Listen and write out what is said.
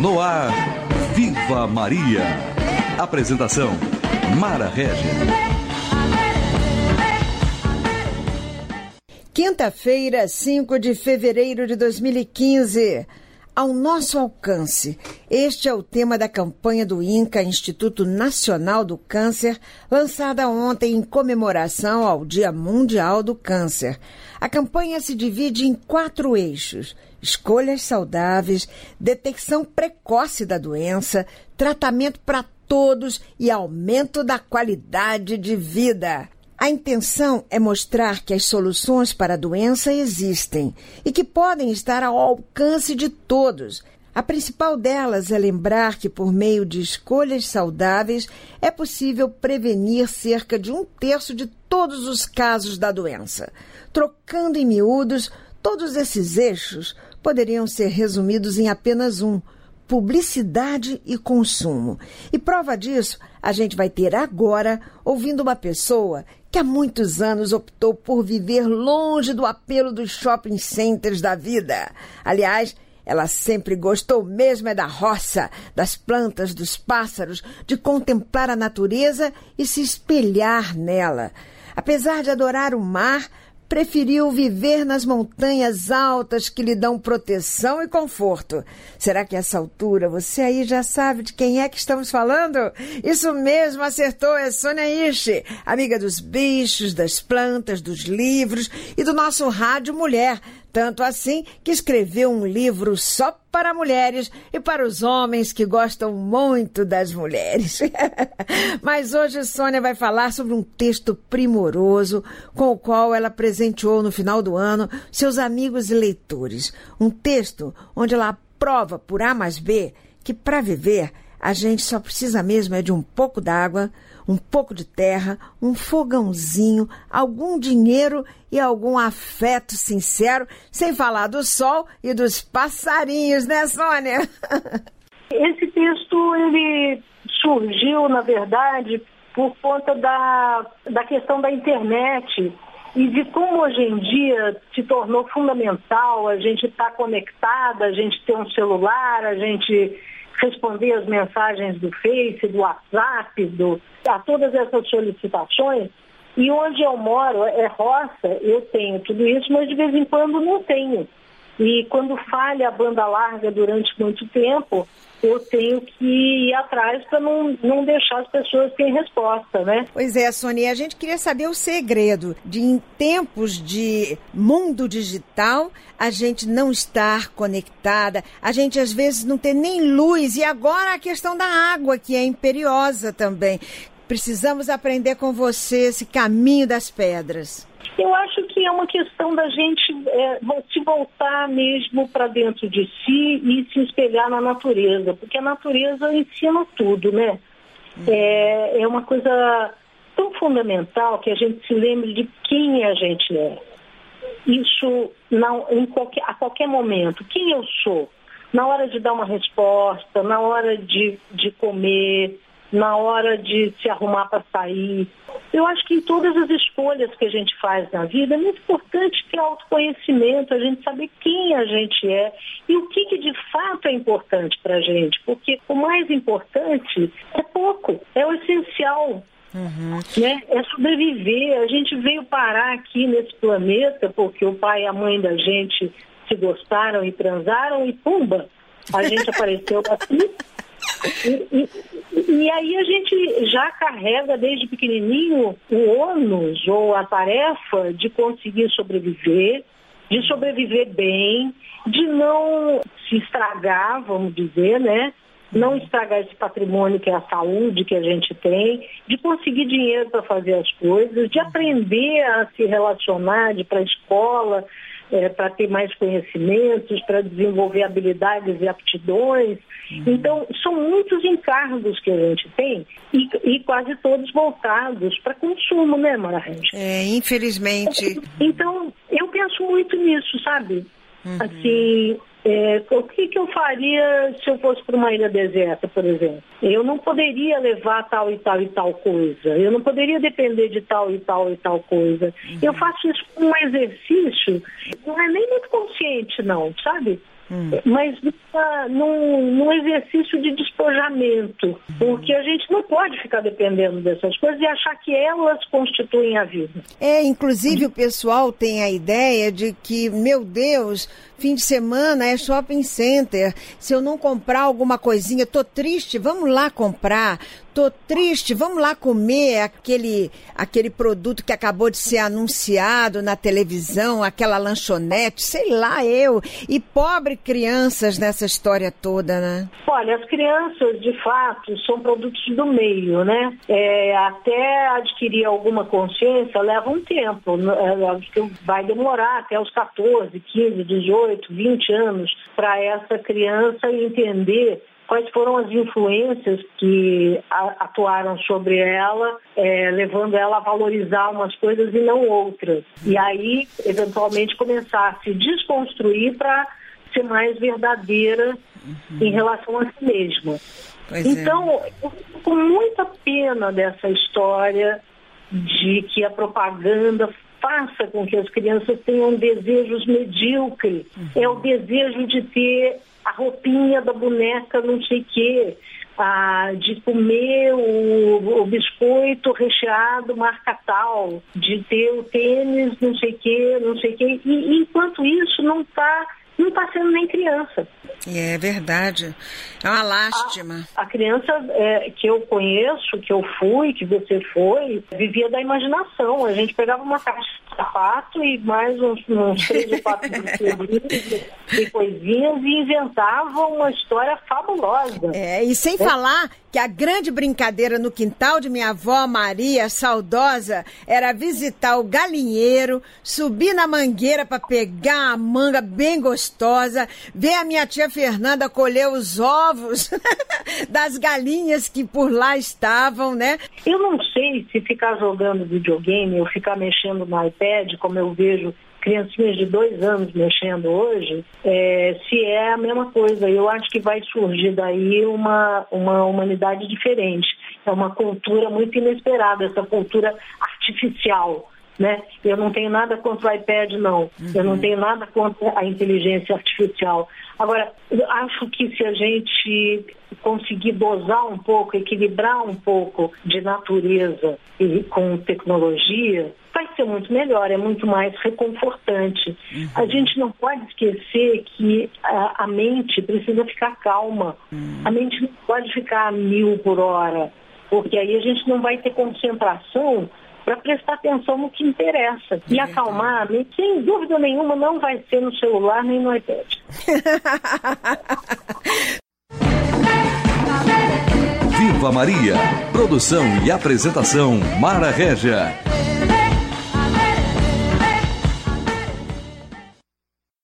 No ar, Viva Maria. Apresentação, Mara Régia. Quinta-feira, 5 de fevereiro de 2015. Ao nosso alcance. Este é o tema da campanha do INCA, Instituto Nacional do Câncer, lançada ontem em comemoração ao Dia Mundial do Câncer. A campanha se divide em 4 eixos: escolhas saudáveis, detecção precoce da doença, tratamento para todos e aumento da qualidade de vida. A intenção é mostrar que as soluções para a doença existem e que podem estar ao alcance de todos. A principal delas é lembrar que, por meio de escolhas saudáveis, é possível prevenir cerca de 1/3 de todos os casos da doença. Trocando em miúdos, todos esses eixos poderiam ser resumidos em apenas um: publicidade e consumo. E prova disso a gente vai ter agora, ouvindo uma pessoa que há muitos anos optou por viver longe do apelo dos shopping centers da vida. Aliás, ela sempre gostou mesmo da roça, das plantas, dos pássaros, de contemplar a natureza e se espelhar nela. Apesar de adorar o mar, preferiu viver nas montanhas altas que lhe dão proteção e conforto. Será que a essa altura você aí já sabe de quem é que estamos falando? Isso mesmo, acertou, é Sônia Ishii, amiga dos bichos, das plantas, dos livros e do nosso Rádio Mulher. Tanto assim que escreveu um livro só para mulheres e para os homens que gostam muito das mulheres. Mas hoje Sônia vai falar sobre um texto primoroso com o qual ela presenteou no final do ano seus amigos e leitores. Um texto onde ela prova por A mais B que para viver a gente só precisa mesmo é de um pouco d'água, um pouco de terra, um fogãozinho, algum dinheiro e algum afeto sincero, sem falar do sol e dos passarinhos, né, Sônia? Esse texto, ele surgiu, na verdade, por conta da questão da internet e de como hoje em dia se tornou fundamental a gente estar conectada, a gente ter um celular, a gente responder as mensagens do Face, do WhatsApp, a todas essas solicitações. E onde eu moro é roça, eu tenho tudo isso, mas de vez em quando não tenho. E quando falha a banda larga durante muito tempo, eu tenho que ir atrás para não deixar as pessoas sem resposta, né? Pois é, Sônia, a gente queria saber o segredo de, em tempos de mundo digital, a gente não estar conectada, a gente às vezes não ter nem luz, e agora a questão da água, que é imperiosa também. Precisamos aprender com você esse caminho das pedras. Eu acho que é uma questão da gente se voltar mesmo para dentro de si e se espelhar na natureza, porque a natureza ensina tudo, né? É uma coisa tão fundamental que a gente se lembre de quem a gente é. Isso a qualquer momento. Quem eu sou? Na hora de dar uma resposta, na hora de comer, na hora de se arrumar para sair. Eu acho que em todas as escolhas que a gente faz na vida é muito importante ter autoconhecimento, a gente saber quem a gente é e o que de fato é importante para a gente, porque o mais importante é pouco, é o essencial. Né? É sobreviver. A gente veio parar aqui nesse planeta porque o pai e a mãe da gente se gostaram e transaram e pumba, a gente apareceu aqui. E aí a gente já carrega desde pequenininho o ônus ou a tarefa de conseguir sobreviver, de sobreviver bem, de não se estragar, vamos dizer, né? Não estragar esse patrimônio que é a saúde que a gente tem, de conseguir dinheiro para fazer as coisas, de aprender a se relacionar, de ir para a escola, para ter mais conhecimentos, para desenvolver habilidades e aptidões. Então, são muitos encargos que a gente tem e quase todos voltados para consumo, né, Mara Régia? Infelizmente. Então, eu penso muito nisso, sabe? Assim, O que eu faria se eu fosse para uma ilha deserta, por exemplo? Eu não poderia levar tal e tal e tal coisa. Eu não poderia depender de tal e tal e tal coisa. Eu faço isso como um exercício, não é nem muito consciente, não, sabe? Mas num exercício de despojamento, porque a gente não pode ficar dependendo dessas coisas e achar que elas constituem a vida. Inclusive o pessoal tem a ideia de que, meu Deus, fim de semana é shopping center, se eu não comprar alguma coisinha, tô triste, vamos lá comprar, tô triste, vamos lá comer aquele produto que acabou de ser anunciado na televisão, aquela lanchonete, sei lá e pobre crianças nessa história toda, né? Olha, as crianças, de fato, são produtos do meio, né? Até adquirir alguma consciência leva um tempo, vai demorar até os 14, 15, 18, 20 anos para essa criança entender quais foram as influências que atuaram sobre ela, levando ela a valorizar umas coisas e não outras. E aí, eventualmente, começar a se desconstruir para ser mais verdadeira em relação a si mesma. Então, eu fico com muita pena dessa história de que a propaganda faça com que as crianças tenham desejos medíocres. É o desejo de ter a roupinha da boneca não sei o quê, de comer o biscoito recheado marca tal, de ter o tênis não sei o quê. E enquanto isso não está sendo nem criança. É verdade. É uma lástima. A criança que eu conheço, que eu fui, que você foi, vivia da imaginação. A gente pegava uma caixa de sapato e mais uns 3 ou 4 de coisinhas e inventava uma história fabulosa. E sem falar que a grande brincadeira no quintal de minha avó Maria, saudosa, era visitar o galinheiro, subir na mangueira para pegar a manga bem gostosa, ver a minha tia Fernanda colher os ovos das galinhas que por lá estavam, né? Eu não sei se ficar jogando videogame ou ficar mexendo no iPad, como eu vejo criancinhas de 2 anos mexendo hoje, se é a mesma coisa. Eu acho que vai surgir daí uma humanidade diferente. É uma cultura muito inesperada, essa cultura artificial, né? Eu não tenho nada contra o iPad, não. Eu não tenho nada contra a inteligência artificial. Agora, eu acho que se a gente conseguir dosar um pouco, equilibrar um pouco de natureza e com tecnologia, vai ser muito melhor, é muito mais reconfortante. A gente não pode esquecer que a mente precisa ficar calma. A mente não pode ficar a 1000 por hora, porque aí a gente não vai ter concentração para prestar atenção no que interessa. E acalmar a mente, sem dúvida nenhuma, não vai ser no celular nem no iPad. Viva Maria! Produção e apresentação Mara Régia.